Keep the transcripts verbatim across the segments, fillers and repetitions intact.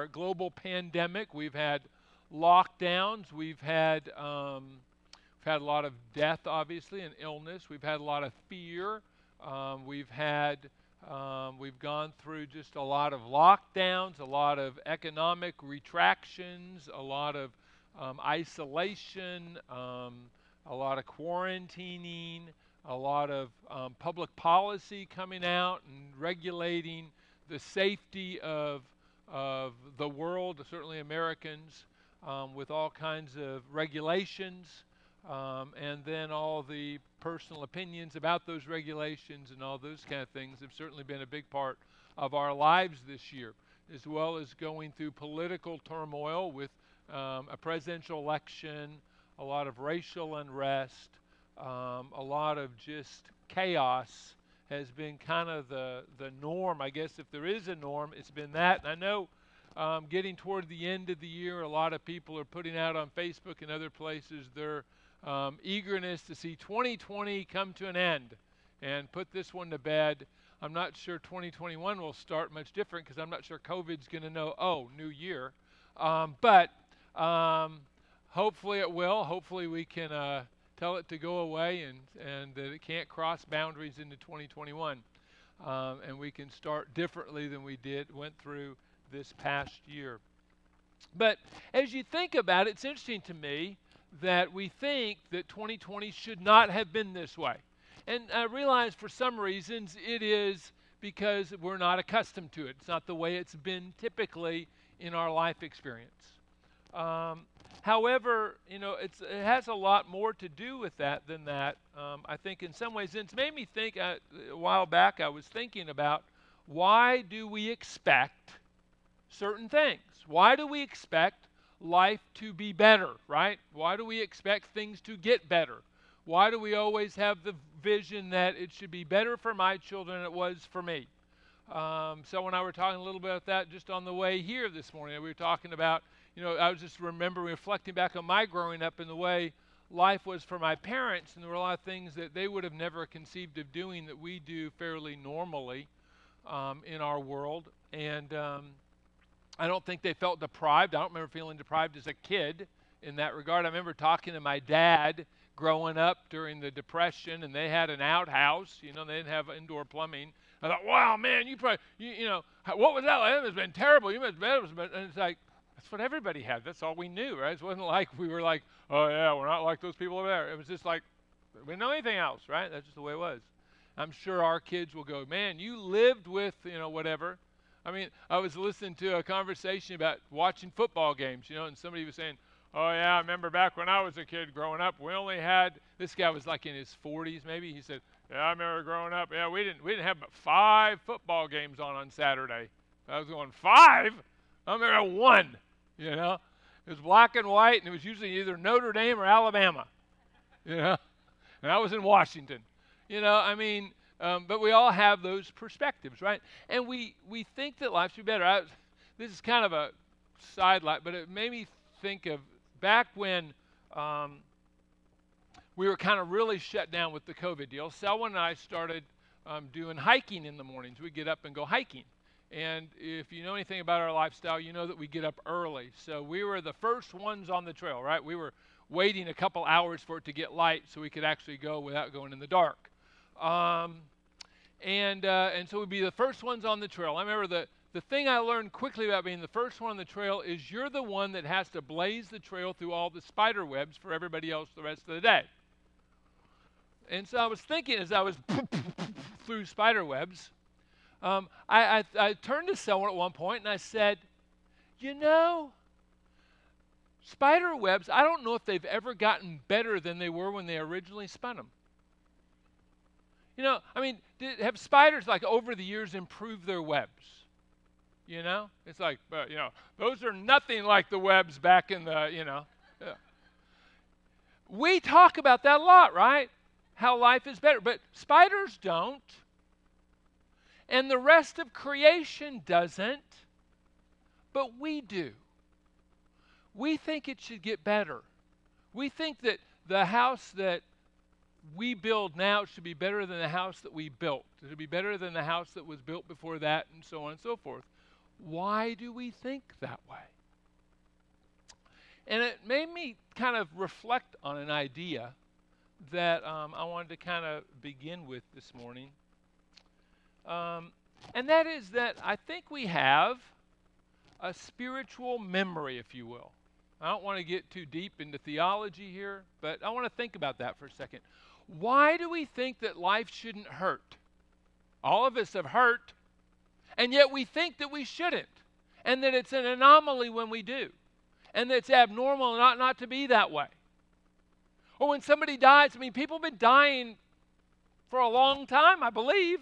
our global pandemic. We've had lockdowns. We've had um, we've had a lot of death, obviously, and illness. We've had a lot of fear. Um, we've had um, we've gone through just a lot of lockdowns, a lot of economic retractions, a lot of um, isolation, um, a lot of quarantining, a lot of um, public policy coming out and regulating the safety of of the world, certainly Americans, um, with all kinds of regulations, um, and then all the personal opinions about those regulations and all those kind of things have certainly been a big part of our lives this year, as well as going through political turmoil with um, a presidential election, a lot of racial unrest, um, a lot of just chaos has been kind of the, the norm. I guess if there is a norm, it's been that. And I know um, getting toward the end of the year, a lot of people are putting out on Facebook and other places their um, eagerness to see twenty twenty come to an end and put this one to bed. I'm not sure twenty twenty-one will start much different because I'm not sure COVID's going to know, oh, new year. Um, but um, hopefully it will. Hopefully we can uh, tell it to go away and, and that it can't cross boundaries into twenty twenty-one. Um, and we can start differently than we did, went through this past year. But as you think about it, it's interesting to me that we think that twenty twenty should not have been this way. And I realize for some reasons it is because we're not accustomed to it. It's not the way it's been typically in our life experience. Um, however, you know, it's, it has a lot more to do with that than that. Um, I think in some ways, and it's made me think, uh, a while back I was thinking about, why do we expect certain things? Why do we expect life to be better, right? Why do we expect things to get better? Why do we always have the vision that it should be better for my children than it was for me? Um, so when I were talking a little bit about that just on the way here this morning, we were talking about, you know, I was just remembering, reflecting back on my growing up and the way life was for my parents, and there were a lot of things that they would have never conceived of doing that we do fairly normally um, in our world. And um, I don't think they felt deprived. I don't remember feeling deprived as a kid in that regard. I remember talking to my dad growing up during the Depression, and they had an outhouse. You know, they didn't have indoor plumbing. I thought, wow, man, you probably, you, you know, what was that like? It must have been terrible. You must have been, it was, and it's like, that's what everybody had. That's all we knew, right? It wasn't like we were like, oh, yeah, we're not like those people over there. It was just like, we didn't know anything else, right? That's just the way it was. I'm sure our kids will go, man, you lived with, you know, whatever. I mean, I was listening to a conversation about watching football games, you know, and somebody was saying, oh, yeah, I remember back when I was a kid growing up, we only had, this guy was like in his forties maybe. He said, yeah, I remember growing up, yeah, we didn't we didn't have but five football games on on Saturday. I was going, five? I remember one, you know. It was black and white, and it was usually either Notre Dame or Alabama, you know. And I was in Washington. You know, I mean, um, but we all have those perspectives, right? And we, we think that life should be better. I, this is kind of a sidelight, but it made me think of back when um, we were kind of really shut down with the COVID deal. Selwyn and I started um, doing hiking in the mornings. We'd get up and go hiking. And if you know anything about our lifestyle, you know that we get up early. So we were the first ones on the trail, right? We were waiting a couple hours for it to get light so we could actually go without going in the dark. Um, and uh, and so we'd be the first ones on the trail. I remember the, the thing I learned quickly about being the first one on the trail is you're the one that has to blaze the trail through all the spider webs for everybody else the rest of the day. And so I was thinking as I was through spider webs, um, I, I, I turned to someone at one point and I said, you know, spider webs, I don't know if they've ever gotten better than they were when they originally spun them. You know, I mean, did, have spiders, like, over the years improved their webs? You know? It's like, uh, you know, those are nothing like the webs back in the, you know. Yeah. We talk about that a lot, right? How life is better. But spiders don't. And the rest of creation doesn't. But we do. We think it should get better. We think that the house that we build now should be better than the house that we built. It should be better than the house that was built before that, and so on and so forth. Why do we think that way? And it made me kind of reflect on an idea that um, I wanted to kind of begin with this morning. Um, and that is that I think we have a spiritual memory, if you will. I don't want to get too deep into theology here, but I want to think about that for a second. Why do we think that life shouldn't hurt? All of us have hurt, and yet we think that we shouldn't, and that it's an anomaly when we do, and that it's abnormal and ought not to be that way. Or when somebody dies, I mean, people have been dying for a long time, I believe.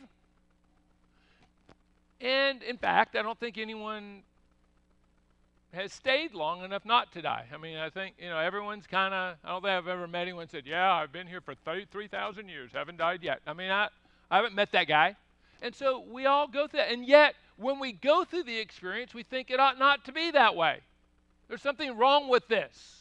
And in fact, I don't think anyone has stayed long enough not to die. I mean, I think, you know, everyone's kind of, I don't think I've ever met anyone who said, yeah, I've been here for three thousand years, haven't died yet. I mean, I, I haven't met that guy. And so we all go through that. And yet, when we go through the experience, we think it ought not to be that way. There's something wrong with this.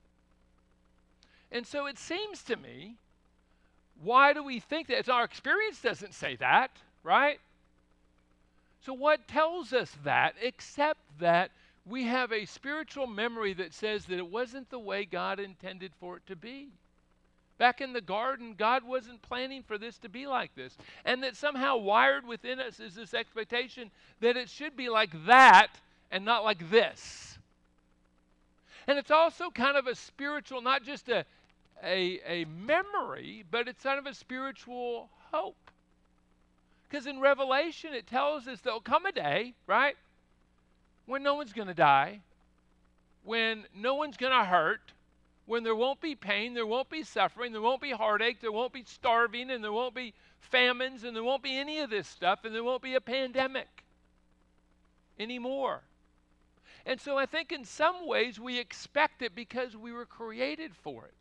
And so it seems to me, why do we think that? It's our experience doesn't say that, right? So what tells us that, except that we have a spiritual memory that says that it wasn't the way God intended for it to be. Back in the garden, God wasn't planning for this to be like this. And that somehow wired within us is this expectation that it should be like that and not like this. And it's also kind of a spiritual, not just a, a, a memory, but it's kind of a spiritual hope. Because in Revelation, it tells us there'll come a day, right, when no one's going to die, when no one's going to hurt, when there won't be pain, there won't be suffering, there won't be heartache, there won't be starving, and there won't be famines, and there won't be any of this stuff, and there won't be a pandemic anymore. And so I think in some ways we expect it because we were created for it.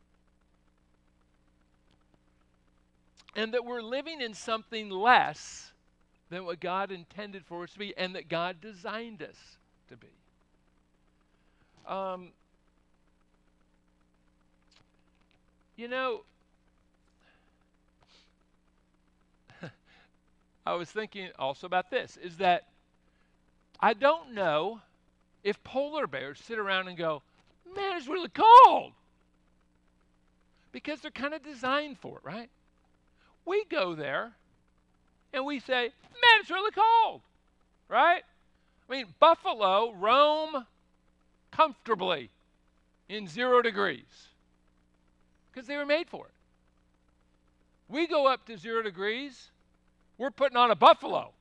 And that we're living in something less than what God intended for us to be and that God designed us to be. Um, you know, I was thinking also about this, is that I don't know if polar bears sit around and go, man, it's really cold. Because they're kind of designed for it, right? We go there and we say, man, it's really cold, right? I mean, buffalo roam comfortably in zero degrees because they were made for it. We go up to zero degrees, we're putting on a buffalo.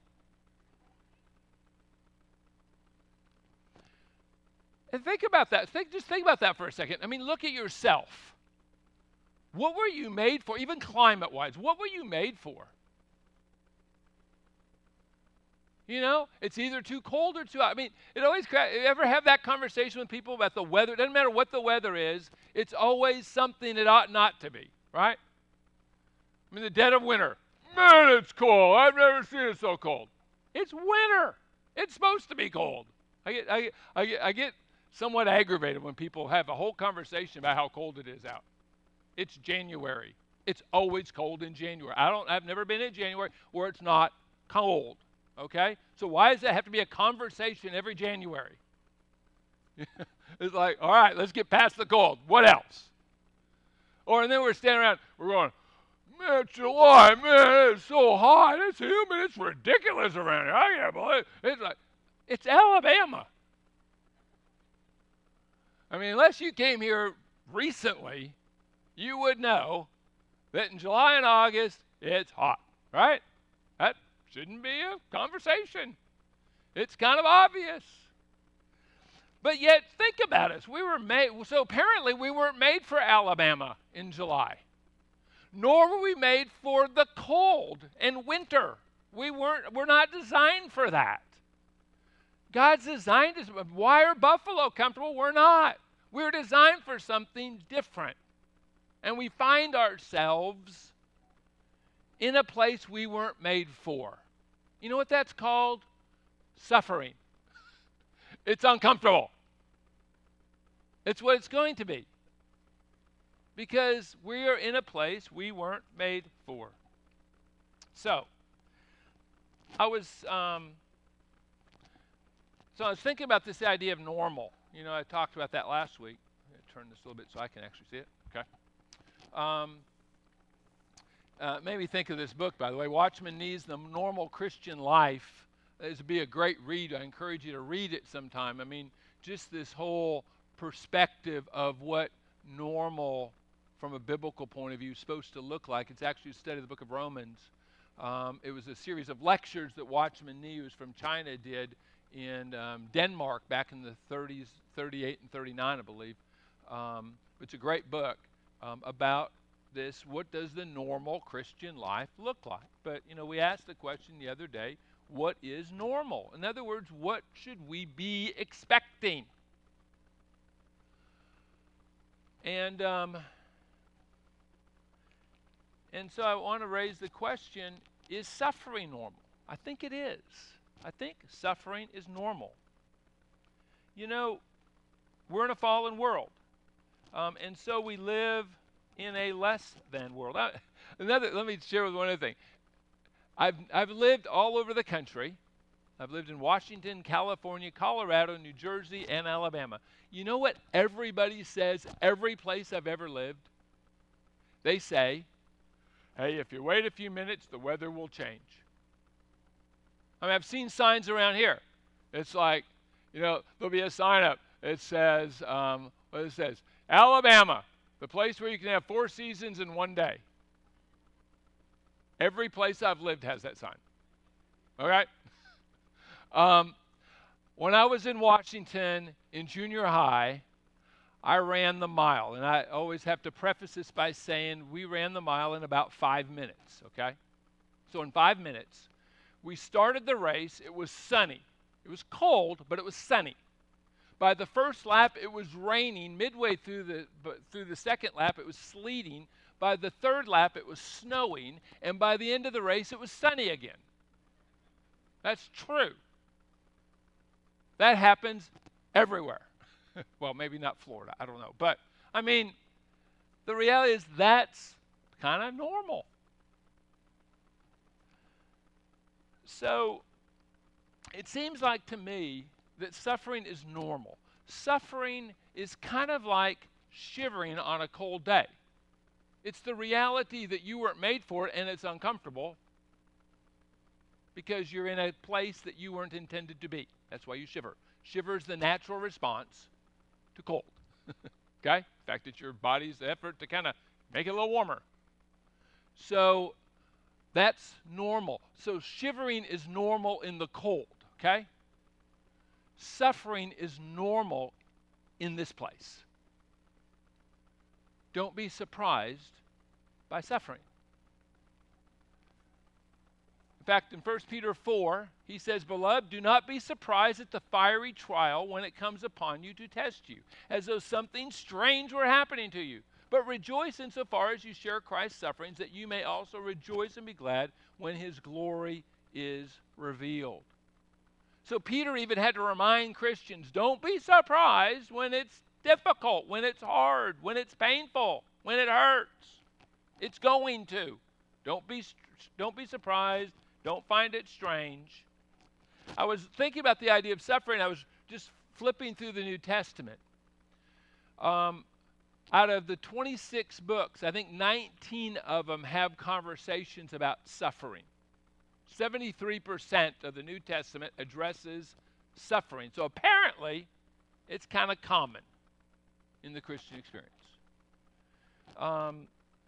And think about that. Think, just think about that for a second. I mean, look at yourself. What were you made for, even climate-wise? What were you made for? You know, it's either too cold or too hot. I mean, it always, you ever have that conversation with people about the weather? It doesn't matter what the weather is. It's always something it ought not to be, right? I mean, the dead of winter. Man, it's cold. I've never seen it so cold. It's winter. It's supposed to be cold. I get, I, I get, I get somewhat aggravated when people have a whole conversation about how cold it is out. It's January. It's always cold in January. I don't, I've never been in January where it's not cold, okay? So why does that have to be a conversation every January? It's like, all right, let's get past the cold. What else? Or, and then we're standing around, we're going, man, it's July, man, it's so hot, it's humid, it's ridiculous around here. I can't believe it. It's like, it's Alabama. I mean, unless you came here recently, you would know that in July and August, it's hot, right? That shouldn't be a conversation. It's kind of obvious. But yet, think about it. We were made, so apparently we weren't made for Alabama in July. Nor were we made for the cold and winter. We weren't, we're not designed for that. God's designed us. Why are buffalo comfortable? We're not. We're designed for something different. And we find ourselves in a place we weren't made for. You know what that's called? Suffering. It's uncomfortable. It's what it's going to be. Because we are in a place we weren't made for. So, I was um, So I was thinking about this idea of normal. You know, I talked about that last week. I'm going to turn this a little bit so I can actually see it. Okay. Um, uh, made me think of this book, by the way, Watchman Nee's The Normal Christian Life. This would be a great read. I encourage you to read it sometime. I mean, just this whole perspective of what normal, from a biblical point of view, is supposed to look like. It's actually a study of the book of Romans. Um, it was a series of lectures that Watchman Nee, who's from China, did in um, Denmark back in the thirties, thirty-eight and thirty-nine, I believe. Um, it's a great book um, about this. What does the normal Christian life look like? But, you know, we asked the question the other day, what is normal? In other words, what should we be expecting? And um, and so I want to raise the question, is suffering normal? I think it is. I think suffering is normal. You know, we're in a fallen world. Um, and so we live in a less than world. I, another, let me share with one other thing. I've, I've lived all over the country. I've lived in Washington, California, Colorado, New Jersey, and Alabama. You know what everybody says every place I've ever lived? They say, hey, if you wait a few minutes, the weather will change. I mean, I've seen signs around here. It's like, you know, there'll be a sign up. It says, um, what it says, Alabama, the place where you can have four seasons in one day. Every place I've lived has that sign. All right? Um, when I was in Washington in junior high, I ran the mile. And I always have to preface this by saying we ran the mile in about five minutes, okay? So in five minutes, we started the race. It was sunny. It was cold, but it was sunny. By the first lap, it was raining. Midway through the through the second lap, it was sleeting. By the third lap, it was snowing. And by the end of the race, it was sunny again. That's true. That happens everywhere. Well, maybe not Florida. I don't know. But, I mean, the reality is that's kind of normal. So, it seems like to me that suffering is normal. Suffering is kind of like shivering on a cold day. It's the reality that you weren't made for it and it's uncomfortable because you're in a place that you weren't intended to be. That's why you shiver. Shiver is the natural response to cold. Okay? In fact, it's your body's effort to kind of make it a little warmer. So that's normal. So shivering is normal in the cold. Okay? Suffering is normal in this place. Don't be surprised by suffering. In fact, in First Peter four, he says, Beloved, do not be surprised at the fiery trial when it comes upon you to test you, as though something strange were happening to you. But rejoice insofar as you share Christ's sufferings, that you may also rejoice and be glad when his glory is revealed. So Peter even had to remind Christians, don't be surprised when it's difficult, when it's hard, when it's painful, when it hurts. It's going to. Don't be, don't be surprised. Don't find it strange. I was thinking about the idea of suffering. I was just flipping through the New Testament. Um, out of the twenty-six books, I think nineteen of them have conversations about suffering. seventy-three percent of the New Testament addresses suffering. So apparently, it's kind of common in the Christian experience. Um,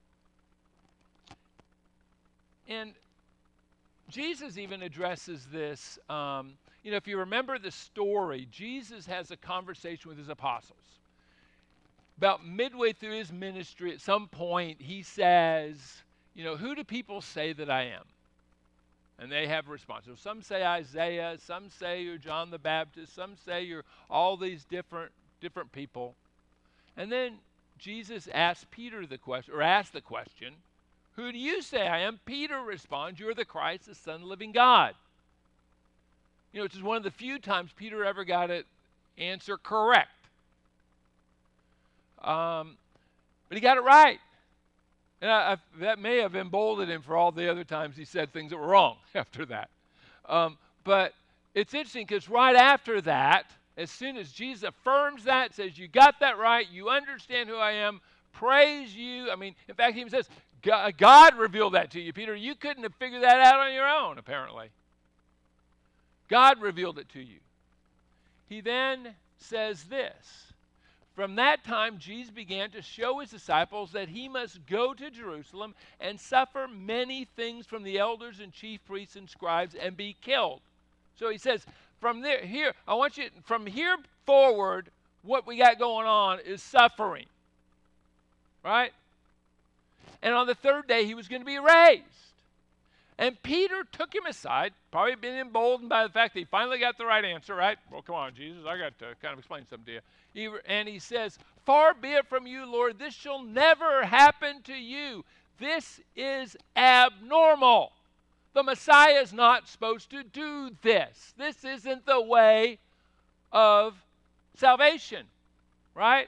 and Jesus even addresses this. Um, you know, if you remember the story, Jesus has a conversation with his apostles. About midway through his ministry, at some point, he says, you know, who do people say that I am? And they have responses. Some say Isaiah, some say you're John the Baptist, some say you're all these different different people. And then Jesus asked Peter the question, or asked the question, who do you say I am? Peter responds, you're the Christ, the Son of the living God. You know, which is one of the few times Peter ever got an answer correct. Um, but he got it right. And I, I, that may have emboldened him for all the other times he said things that were wrong after that. Um, but it's interesting because right after that, as soon as Jesus affirms that, says, you got that right, you understand who I am, praise you. I mean, in fact, he even says, God revealed that to you, Peter. You couldn't have figured that out on your own, apparently. God revealed it to you. He then says this. From that time, Jesus began to show his disciples that he must go to Jerusalem and suffer many things from the elders and chief priests and scribes and be killed. So he says, from there, here, I want you, from here forward, what we got going on is suffering. Right? And on the third day, he was going to be raised. And Peter took him aside, probably been emboldened by the fact that he finally got the right answer, right? Well, come on, Jesus, I got to kind of explain something to you. He, and he says, far be it from you, Lord, this shall never happen to you. This is abnormal. The Messiah is not supposed to do this. This isn't the way of salvation, right?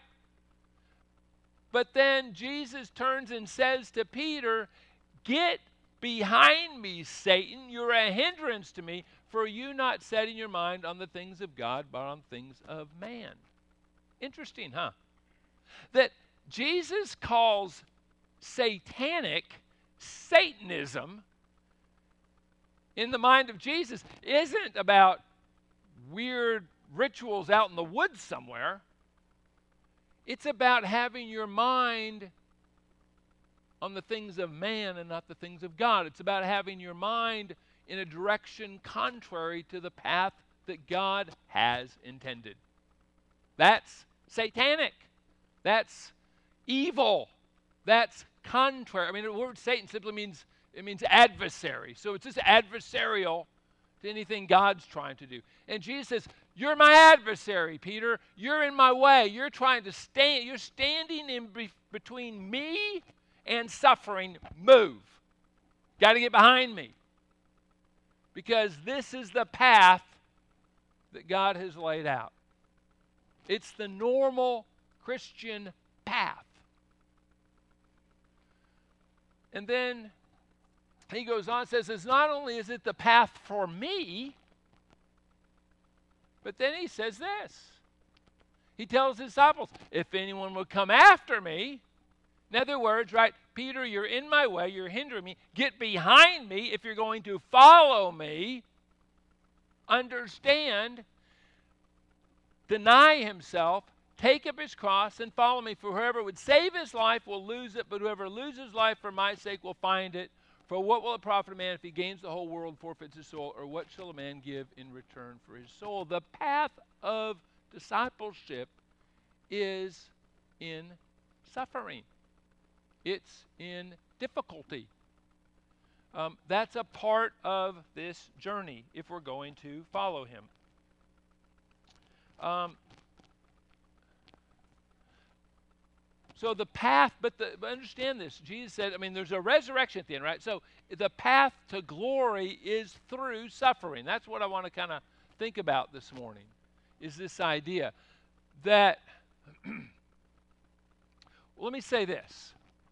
But then Jesus turns and says to Peter, get behind me, Satan. You're a hindrance to me, for you not setting your mind on the things of God, but on things of man. Interesting, huh? That Jesus calls satanic Satanism in the mind of Jesus isn't about weird rituals out in the woods somewhere. It's about having your mind on the things of man and not the things of God. It's about having your mind in a direction contrary to the path that God has intended. That's satanic. That's evil. That's contrary. I mean, the word Satan simply means, it means adversary. So it's just adversarial to anything God's trying to do. And Jesus says, you're my adversary, Peter. You're in my way. You're trying to stand, you're standing in be- between me and suffering. Move. Got to get behind me. Because this is the path that God has laid out. It's the normal Christian path. And then he goes on and says, it's not only is it the path for me, but then he says this. He tells his disciples, if anyone will come after me, in other words, right, Peter, you're in my way, you're hindering me. Get behind me if you're going to follow me. Understand, deny himself, take up his cross, and follow me. For whoever would save his life will lose it, but whoever loses life for my sake will find it. For what will it profit a man if he gains the whole world and forfeits his soul? Or what shall a man give in return for his soul? The path of discipleship is in suffering. It's in difficulty. Um, that's a part of this journey if we're going to follow him. Um, so the path, but, the, but understand this. Jesus said, I mean, there's a resurrection at the end, right? So the path to glory is through suffering. That's what I want to kind of think about this morning, is this idea that, well, let me say this.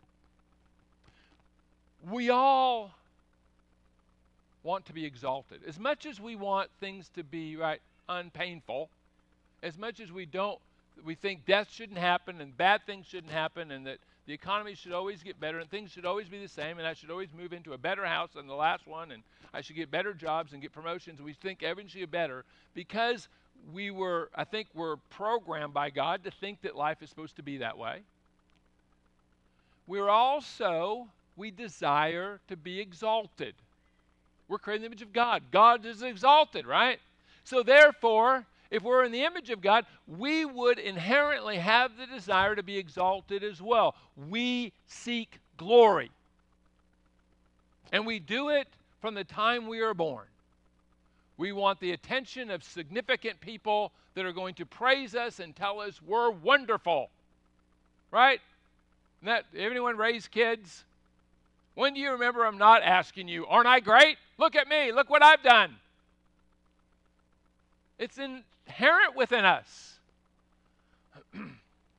We all want to be exalted. As much as we want things to be, right, unpainful, as much as we don't, we think death shouldn't happen and bad things shouldn't happen and that the economy should always get better and things should always be the same and I should always move into a better house than the last one and I should get better jobs and get promotions. We think everything should get better because we were, I think we're programmed by God to think that life is supposed to be that way. We're also, we desire to be exalted. We're created in the image of God. God is exalted, right? So therefore, if we're in the image of God, we would inherently have the desire to be exalted as well. We seek glory. And we do it from the time we are born. We want the attention of significant people that are going to praise us and tell us we're wonderful. Right? That, anyone raise kids? When do you remember I'm not asking you, aren't I great? Look at me. Look what I've done. It's inherent within us. And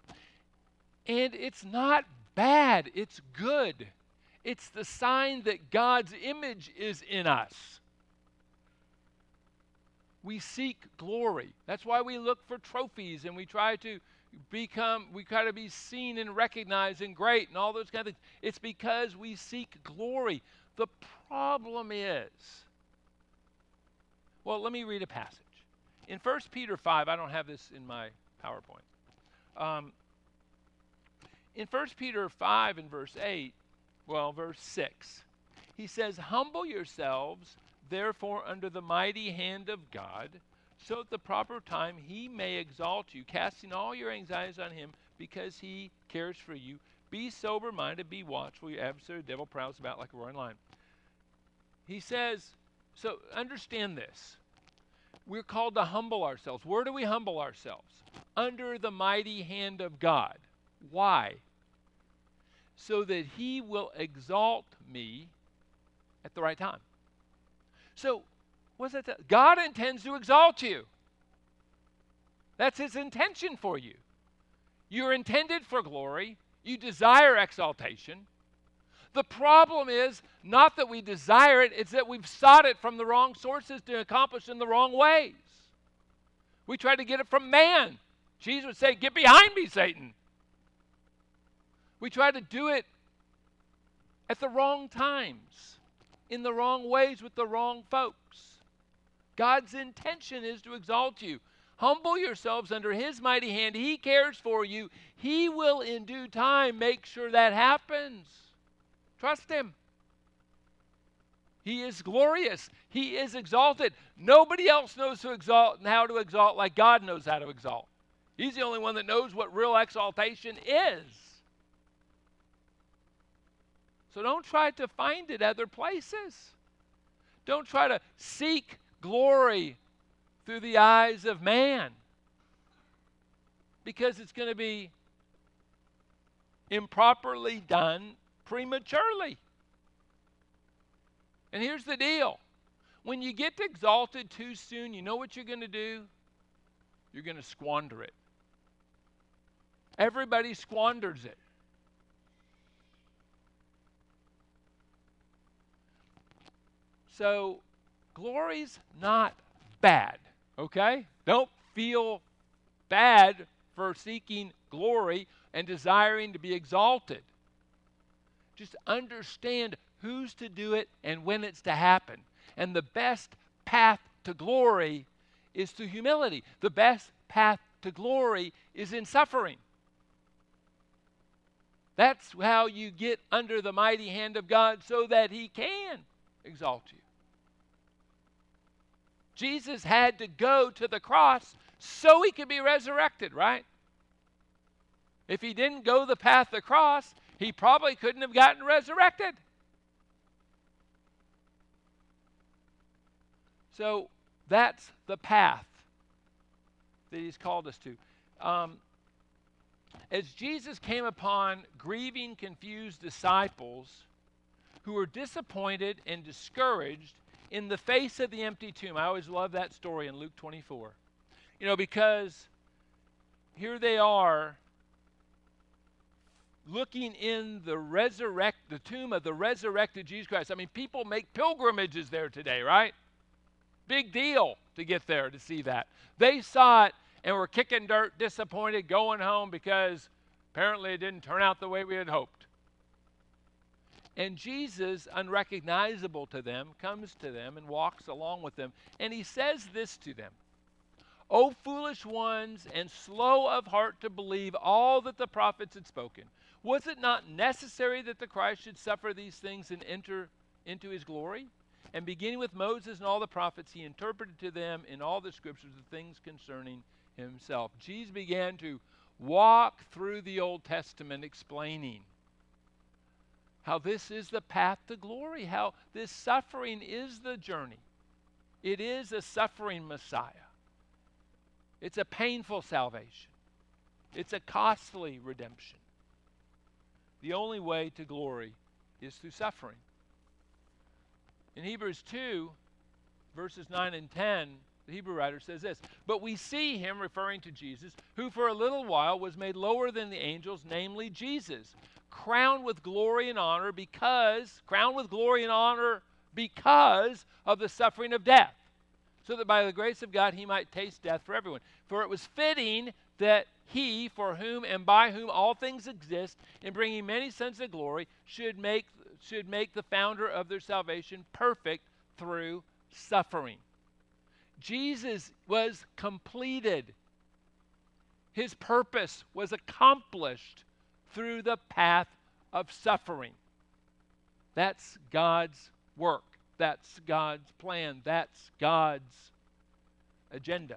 it's not bad. It's good. It's the sign that God's image is in us. We seek glory. That's why we look for trophies and we try to become, we try to be seen and recognized and great and all those kind of things. It's because we seek glory. The problem is, well, let me read a passage. In First Peter five, I don't have this in my PowerPoint. Um, in First Peter five and verse eight, well, verse six, he says, "Humble yourselves, therefore, under the mighty hand of God, so at the proper time he may exalt you, casting all your anxieties on him, because he cares for you. Be sober-minded, be watchful. Your adversary, the devil, prowls about like a roaring lion." He says, so understand this. We're called to humble ourselves. Where do we humble ourselves? Under the mighty hand of God. Why? So that he will exalt me at the right time. So, what's that? T- God intends to exalt you. That's his intention for you. You're intended for glory. You desire exaltation. The problem is not that we desire it, it's that we've sought it from the wrong sources to accomplish in the wrong ways. We try to get it from man. Jesus would say, "Get behind me, Satan." We try to do it at the wrong times, in the wrong ways with the wrong folks. God's intention is to exalt you. Humble yourselves under his mighty hand. He cares for you. He will in due time make sure that happens. Trust him. He is glorious. He is exalted. Nobody else knows to exalt and how to exalt like God knows how to exalt. He's the only one that knows what real exaltation is. So don't try to find it other places. Don't try to seek glory through the eyes of man, because it's going to be improperly done prematurely. And here's the deal. When you get exalted too soon, you know what you're going to do? You're going to squander it. Everybody squanders it. So, glory's not bad, okay? Don't feel bad for seeking glory and desiring to be exalted. Just understand who's to do it and when it's to happen. And the best path to glory is through humility. The best path to glory is in suffering. That's how you get under the mighty hand of God so that he can exalt you. Jesus had to go to the cross so he could be resurrected, right? If he didn't go the path of the cross, he probably couldn't have gotten resurrected. So that's the path that he's called us to. Um, as Jesus came upon grieving, confused disciples who were disappointed and discouraged in the face of the empty tomb. I always love that story in Luke twenty-four. You know, because here they are looking in the resurrect, the tomb of the resurrected Jesus Christ. I mean, people make pilgrimages there today, right? Big deal to get there to see that. They saw it and were kicking dirt, disappointed, going home because apparently it didn't turn out the way we had hoped. And Jesus, unrecognizable to them, comes to them and walks along with them. And he says this to them: "O foolish ones, and slow of heart to believe all that the prophets had spoken. Was it not necessary that the Christ should suffer these things and enter into his glory? And beginning with Moses and all the prophets, he interpreted to them in all the scriptures the things concerning himself." Jesus began to walk through the Old Testament explaining how this is the path to glory, how this suffering is the journey. It is a suffering Messiah. It's a painful salvation. It's a costly redemption. The only way to glory is through suffering. In Hebrews two, verses nine and ten, the Hebrew writer says this: "But we see him," referring to Jesus, "who for a little while was made lower than the angels, namely Jesus, crowned with glory and honor because, crowned with glory and honor because of the suffering of death." so that by the grace of God he might taste death for everyone. For it was fitting that he, for whom and by whom all things exist, in bringing many sons to glory, should make, should make the founder of their salvation perfect through suffering. Jesus was completed. His purpose was accomplished through the path of suffering. That's God's work. That's God's plan. That's God's agenda.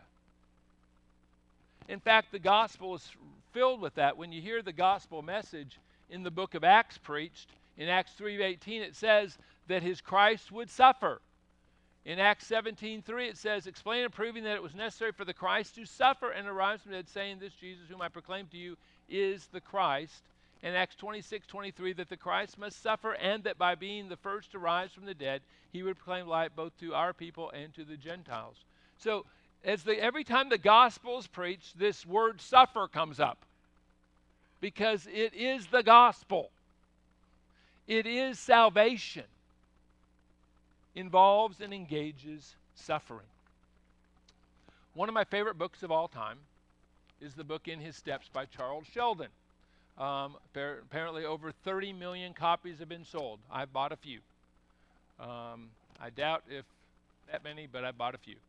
In fact, the gospel is filled with that. When you hear the gospel message in the book of Acts preached, in Acts three eighteen, it says that his Christ would suffer. In Acts seventeen three, it says, explaining and proving that it was necessary for the Christ to suffer and arise from the dead, saying, this Jesus whom I proclaim to you is the Christ. In Acts twenty-six twenty-three, that the Christ must suffer, and that by being the first to rise from the dead, he would proclaim light both to our people and to the Gentiles. So, as the, every time the gospel is preached, this word suffer comes up. Because it is the gospel. It is salvation. Involves and engages suffering. One of my favorite books of all time is the book In His Steps by Charles Sheldon. Um, apparently over thirty million copies have been sold. I've bought a few. Um, I doubt if that many, but I bought a few.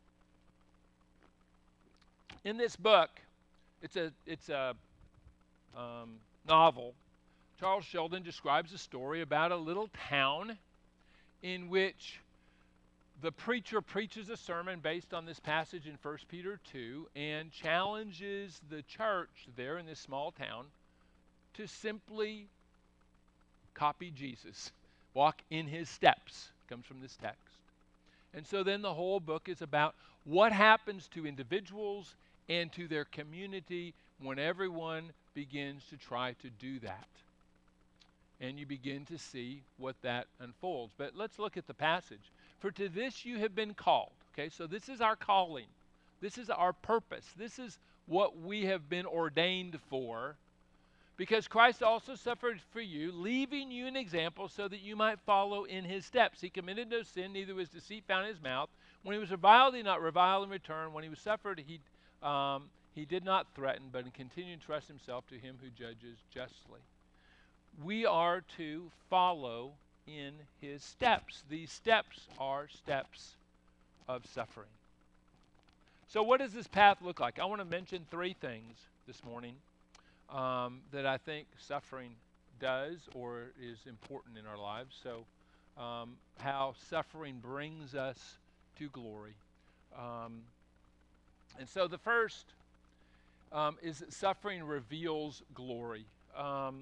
In this book, it's a it's a um, novel. Charles Sheldon describes a story about a little town in which the preacher preaches a sermon based on this passage in First Peter two and challenges the church there in this small town to simply copy Jesus, walk in his steps. Comes from this text. And so then the whole book is about what happens to individuals and to their community when everyone begins to try to do that. And you begin to see what that unfolds. But let's look at the passage. For to this you have been called. Okay, so this is our calling. This is our purpose. This is what we have been ordained for. Because Christ also suffered for you, leaving you an example so that you might follow in his steps. He committed no sin, neither was deceit found in his mouth. When he was reviled, he did not revile in return. When he was suffered, he, um, he did not threaten, but continued to trust himself to him who judges justly. We are to follow in his steps. These steps are steps of suffering. So what does this path look like? I want to mention three things this morning. Um, that I think suffering does or is important in our lives. So um, how suffering brings us to glory. Um, and so the first um, is that suffering reveals glory. Um,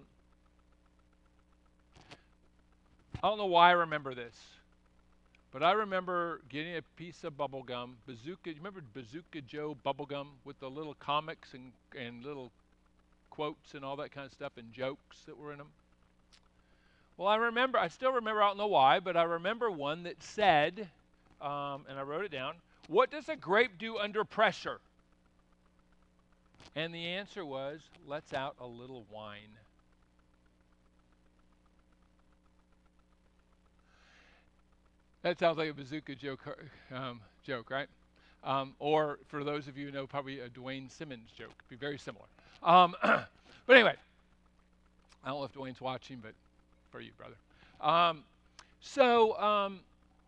I don't know why I remember this, but I remember getting a piece of bubble gum, Bazooka. You remember Bazooka Joe bubble gum with the little comics and, and little quotes and all that kind of stuff and jokes that were in them? Well, I remember, I still remember, I don't know why, but I remember one that said, um, and I wrote it down, what does a grape do under pressure? And the answer was, lets out a little wine. That sounds like a Bazooka joke, um, joke, right? Um, or for those of you who know, probably a Dwayne Simmons joke. It'd be very similar. Um, but anyway, I don't know if Dwayne's watching, but for you, brother. Um, so, um,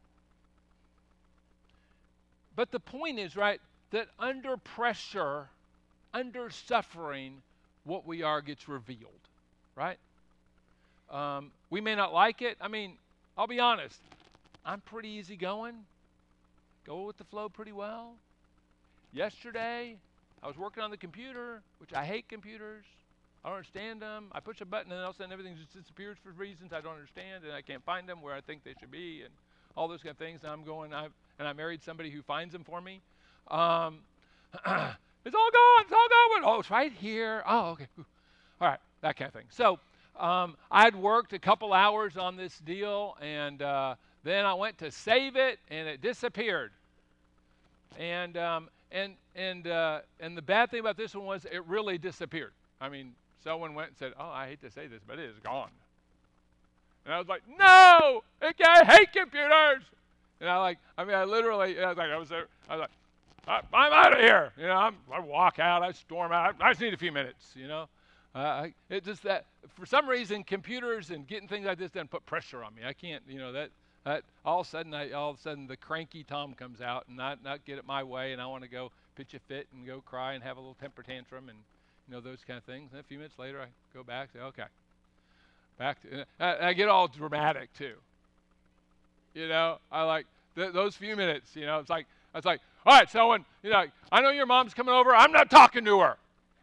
but the point is, right, that under pressure, under suffering, what we are gets revealed, right? Um, we may not like it. I mean, I'll be honest. I'm pretty easygoing. Go with the flow pretty well. Yesterday, I was working on the computer, which I hate computers. I don't understand them. I push a button and all of a sudden everything just disappears for reasons I don't understand, and I can't find them where I think they should be, and all those kind of things. And I'm going, I and I married somebody who finds them for me. Um, it's all gone. It's all gone. Oh, it's right here. Oh, okay. All right, that kind of thing. So um, I'd worked a couple hours on this deal, and uh, then I went to save it, and it disappeared. And um, and and uh, and the bad thing about this one was it really disappeared. I mean, someone went and said, "Oh, I hate to say this, but it is gone." And I was like, "No, I hate computers." And I like, I mean, I literally, I was like, I was there, I was like, I, I'm out of here. You know, I'm, I walk out, I storm out. I, I just need a few minutes. You know, uh, I, it just that for some reason computers and getting things like this doesn't put pressure on me. I can't, you know, that that all of a sudden, I, all of a sudden the cranky Tom comes out and not not get it my way, and I want to go pitch a fit and go cry and have a little temper tantrum and you know those kind of things. And a few minutes later, I go back, say, okay, back to. I, I get all dramatic too. You know, I like th- those few minutes. You know, it's like it's like, all right, so when you know, I know your mom's coming over. I'm not talking to her.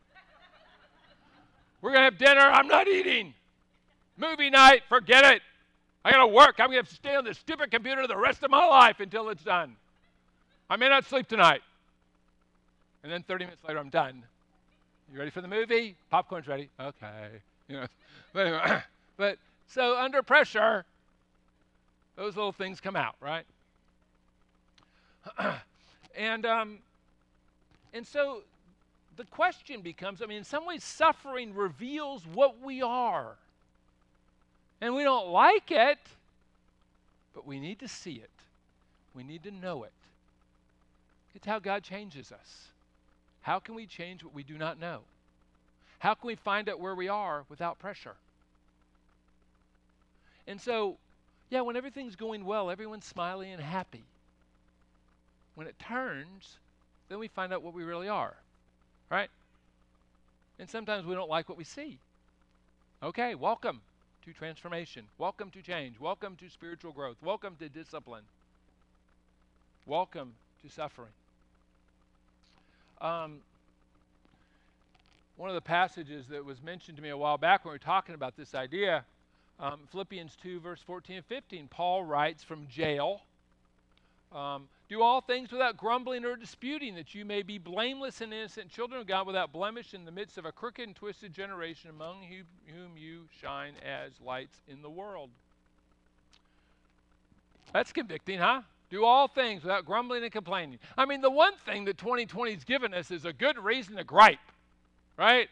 We're gonna have dinner. I'm not eating. Movie night. Forget it. I gotta work. I'm gonna have to stay on this stupid computer the rest of my life until it's done. I may not sleep tonight. And then thirty minutes later, I'm done. You ready for the movie? Popcorn's ready. Okay. You know, but anyway, but so under pressure, those little things come out, right? and um, and so the question becomes, I mean, in some ways, suffering reveals what we are. And we don't like it, but we need to see it. We need to know it. It's how God changes us. How can we change what we do not know? How can we find out where we are without pressure? And so, yeah, when everything's going well, everyone's smiling and happy. When it turns, then we find out what we really are, right? And sometimes we don't like what we see. Okay, welcome to transformation. Welcome to change. Welcome to spiritual growth. Welcome to discipline. Welcome to suffering. Um, one of the passages that was mentioned to me a while back when we were talking about this idea, um, Philippians two, verse fourteen and fifteen, Paul writes from jail, um, do all things without grumbling or disputing, that you may be blameless and innocent children of God without blemish in the midst of a crooked and twisted generation among who, whom you shine as lights in the world. That's convicting, huh? Do all things without grumbling and complaining. I mean, the one thing that twenty twenty has given us is a good reason to gripe, right?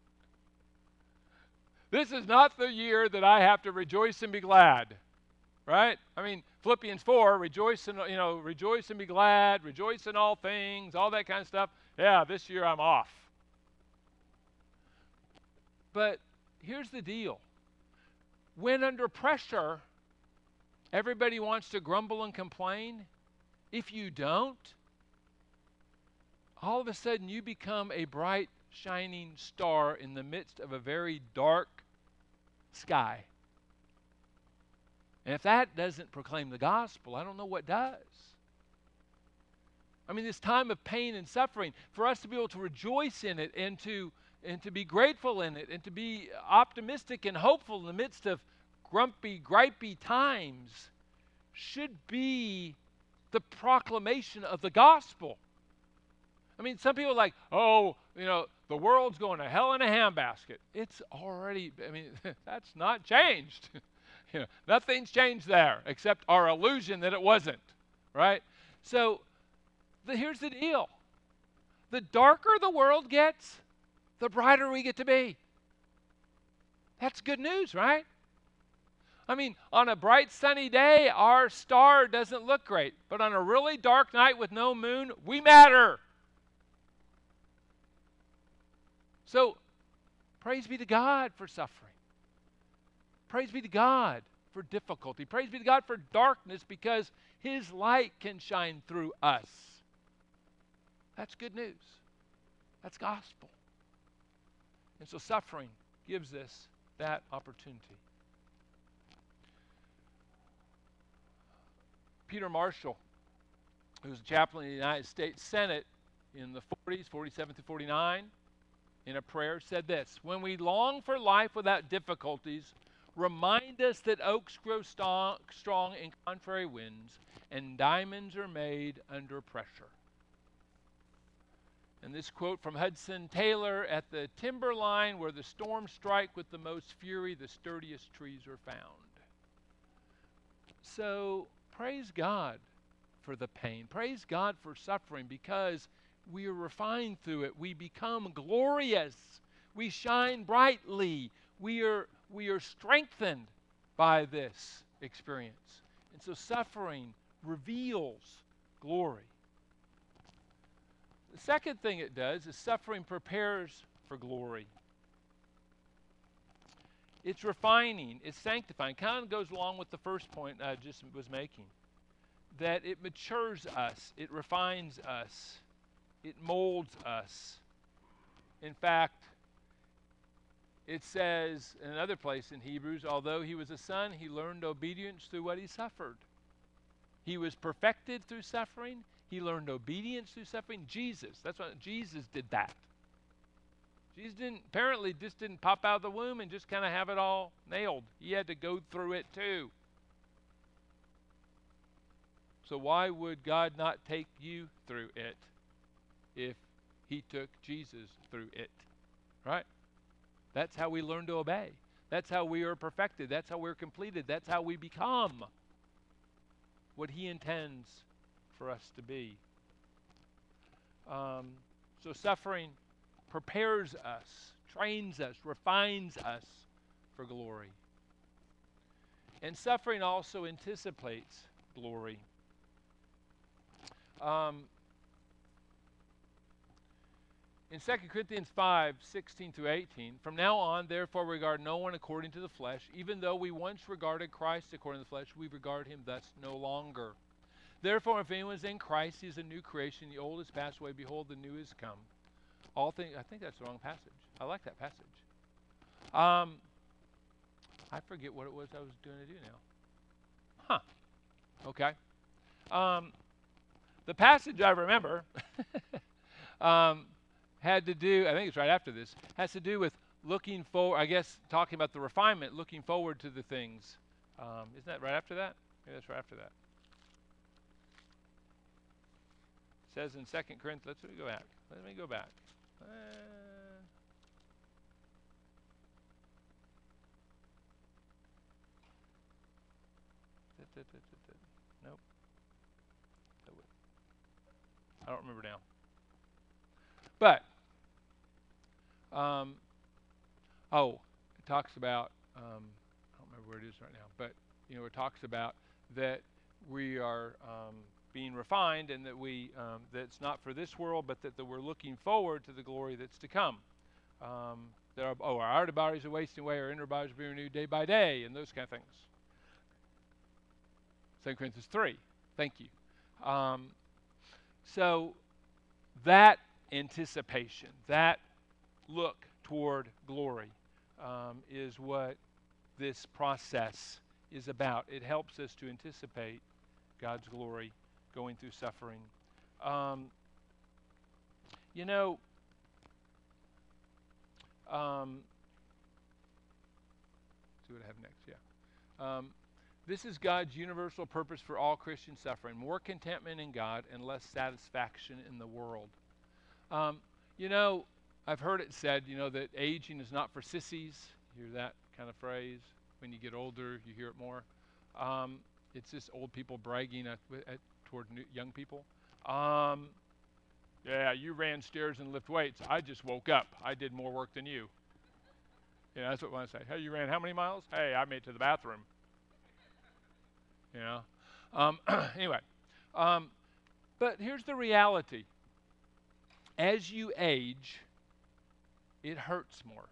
This is not the year that I have to rejoice and be glad, right? I mean, Philippians four, rejoice and, you know, rejoice and be glad, rejoice in all things, all that kind of stuff. Yeah, this year I'm off. But here's the deal. When under pressure, everybody wants to grumble and complain. If you don't, all of a sudden you become a bright, shining star in the midst of a very dark sky. And if that doesn't proclaim the gospel, I don't know what does. I mean, this time of pain and suffering, for us to be able to rejoice in it and to and to be grateful in it and to be optimistic and hopeful in the midst of grumpy, gripey times should be the proclamation of the gospel. I mean, some people are like, oh, you know, the world's going to hell in a handbasket. It's already, I mean, that's not changed. You know, nothing's changed there except our illusion that it wasn't, right? So the, here's the deal. The darker the world gets, the brighter we get to be. That's good news, right? I mean, on a bright sunny day, our star doesn't look great. But on a really dark night with no moon, we matter. So, praise be to God for suffering. Praise be to God for difficulty. Praise be to God for darkness, because His light can shine through us. That's good news. That's gospel. And so suffering gives us that opportunity. Peter Marshall, who was a chaplain in the United States Senate in the forties, forty-seven to forty-nine, in a prayer said this: when we long for life without difficulties, remind us that oaks grow strong, strong in contrary winds, and diamonds are made under pressure. And this quote from Hudson Taylor: at the timberline where the storms strike with the most fury, the sturdiest trees are found. So praise God for the pain. Praise God for suffering, because we are refined through it. We become glorious. We shine brightly. We are, we are strengthened by this experience. And so suffering reveals glory. The second thing it does is suffering prepares for glory. It's refining, it's sanctifying. Kind of goes along with the first point I just was making. That it matures us, it refines us, it molds us. In fact, it says in another place in Hebrews, although he was a son, he learned obedience through what he suffered. He was perfected through suffering. He learned obedience through suffering. Jesus, that's what Jesus did that. Jesus didn't apparently just didn't pop out of the womb and just kind of have it all nailed. He had to go through it too. So why would God not take you through it if he took Jesus through it? Right? That's how we learn to obey. That's how we are perfected. That's how we're completed. That's how we become what he intends for us to be. Um, so suffering prepares us, trains us, refines us for glory. And suffering also anticipates glory. Um, in Second Corinthians five, sixteen through eighteen, from now on, therefore, regard no one according to the flesh. Even though we once regarded Christ according to the flesh, we regard him thus no longer. Therefore, if anyone is in Christ, he is a new creation. The old has passed away. Behold, the new is come. All things. I think that's the wrong passage. I like that passage. Um, I forget what it was I was doing to do now. Huh. Okay. Um, the passage I remember um, had to do, I think it's right after this, has to do with looking forward, I guess talking about the refinement, looking forward to the things. Um, isn't that right after that? Maybe that's right after that. It says in Second Corinthians, let's go back. Let me go back. Uh, Nope. I don't remember now. But, um, oh, it talks about, um, I don't remember where it is right now, but, you know, it talks about that we are um, being refined and that we, um, that it's not for this world, but that, that we're looking forward to the glory that's to come. Um, that our, oh, our outer bodies are wasting away, our inner bodies are being renewed day by day, and those kind of things. Second Corinthians three. Thank you. Um, so that anticipation, that look toward glory um, is what this process is about. It helps us to anticipate God's glory going through suffering. Um, you know, um, see what I have next, yeah. Um, This is God's universal purpose for all Christian suffering. More contentment in God and less satisfaction in the world. Um, you know, I've heard it said, you know, that aging is not for sissies. You hear that kind of phrase. When you get older, you hear it more. Um, it's just old people bragging at, at, toward new, young people. Um, yeah, you ran stairs and lift weights. I just woke up. I did more work than you. You know, that's what I want to say. Hey, you ran how many miles? Hey, I made it to the bathroom. You know, um, anyway, um, but here's the reality. As you age, it hurts more.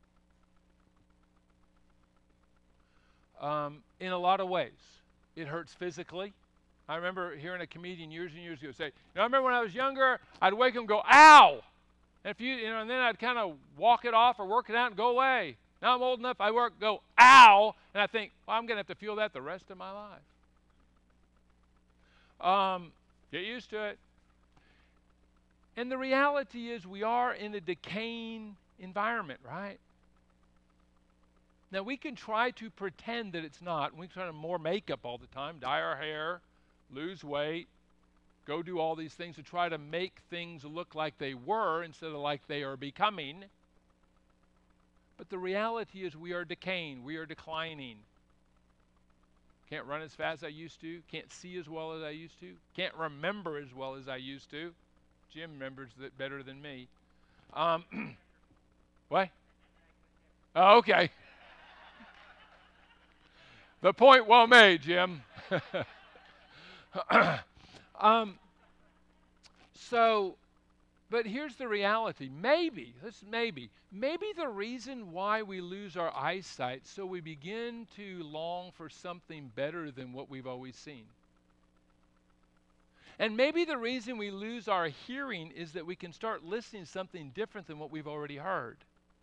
Um, in a lot of ways. It hurts physically. I remember hearing a comedian years and years ago say, you know, I remember when I was younger, I'd wake up and go, ow! And if you, you know, and then I'd kind of walk it off or work it out and go away. Now I'm old enough, I work, go, ow! And I think, well, I'm going to have to feel that the rest of my life. Um, get used to it. And the reality is we are in a decaying environment, right? Now, we can try to pretend that it's not. We can try to more makeup all the time, dye our hair, lose weight, go do all these things to try to make things look like they were instead of like they are becoming. But the reality is we are decaying. We are declining. Can't run as fast as I used to. Can't see as well as I used to. Can't remember as well as I used to. Jim remembers that better than me. Um, what? Oh, okay. The point well made, Jim. um, so, but here's the reality. Maybe, this maybe, maybe the reason why we lose our eyesight, so we begin to long for something better than what we've always seen. And maybe the reason we lose our hearing is that we can start listening to something different than what we've already heard.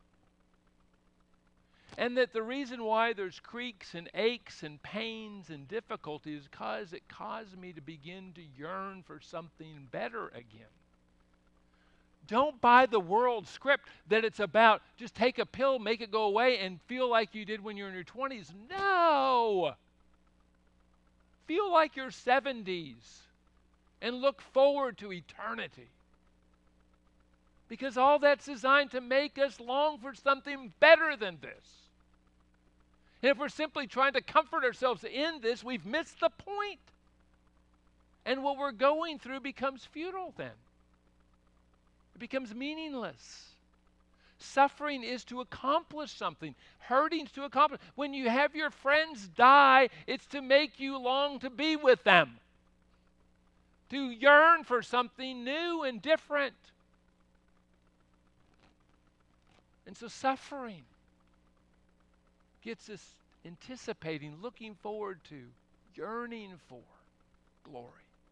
And that the reason why there's creaks and aches and pains and difficulties is because it caused me to begin to yearn for something better again. Don't buy the world script that it's about just take a pill, make it go away, and feel like you did when you were in your twenties. No! Feel like your seventies and look forward to eternity. Because all that's designed to make us long for something better than this. And if we're simply trying to comfort ourselves in this, we've missed the point. And what we're going through becomes futile then. It becomes meaningless. Suffering is to accomplish something. Hurting is to accomplish. When you have your friends die, it's to make you long to be with them. To yearn for something new and different. And so suffering gets us anticipating, looking forward to, yearning for glory.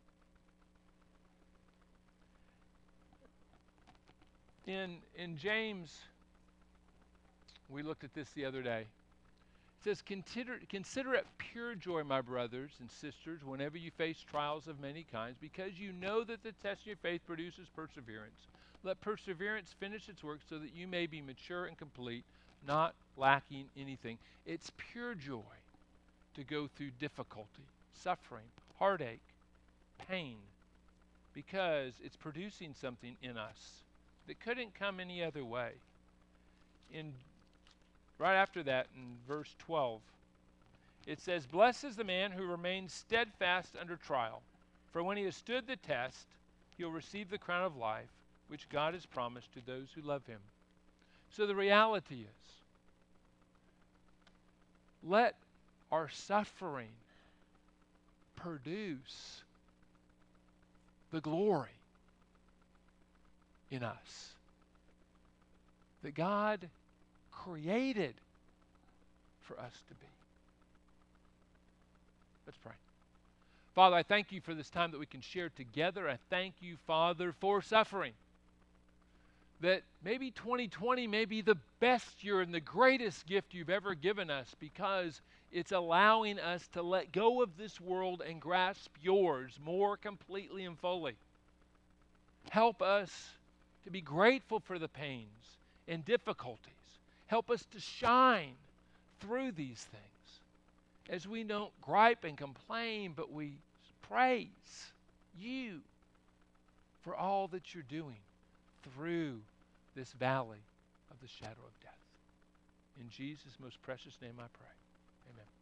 In, in James, we looked at this the other day. It says, consider, consider it pure joy, my brothers and sisters, whenever you face trials of many kinds, because you know that the test of your faith produces perseverance. Let perseverance finish its work so that you may be mature and complete, not lacking anything. It's pure joy to go through difficulty, suffering, heartache, pain, because it's producing something in us that couldn't come any other way. In right after that, in verse twelve, it says, "Blessed is the man who remains steadfast under trial, for when he has stood the test, he'll receive the crown of life, which God has promised to those who love him." So the reality is, let our suffering produce the glory in us that God created for us to be. Let's pray. Father, I thank you for this time that we can share together. I thank you, Father, for suffering. That maybe twenty twenty may be the best year and the greatest gift you've ever given us, because it's allowing us to let go of this world and grasp yours more completely and fully. Help us to be grateful for the pains and difficulties. Help us to shine through these things as we don't gripe and complain, but we praise you for all that you're doing through this valley of the shadow of death. In Jesus' most precious name I pray. Amen.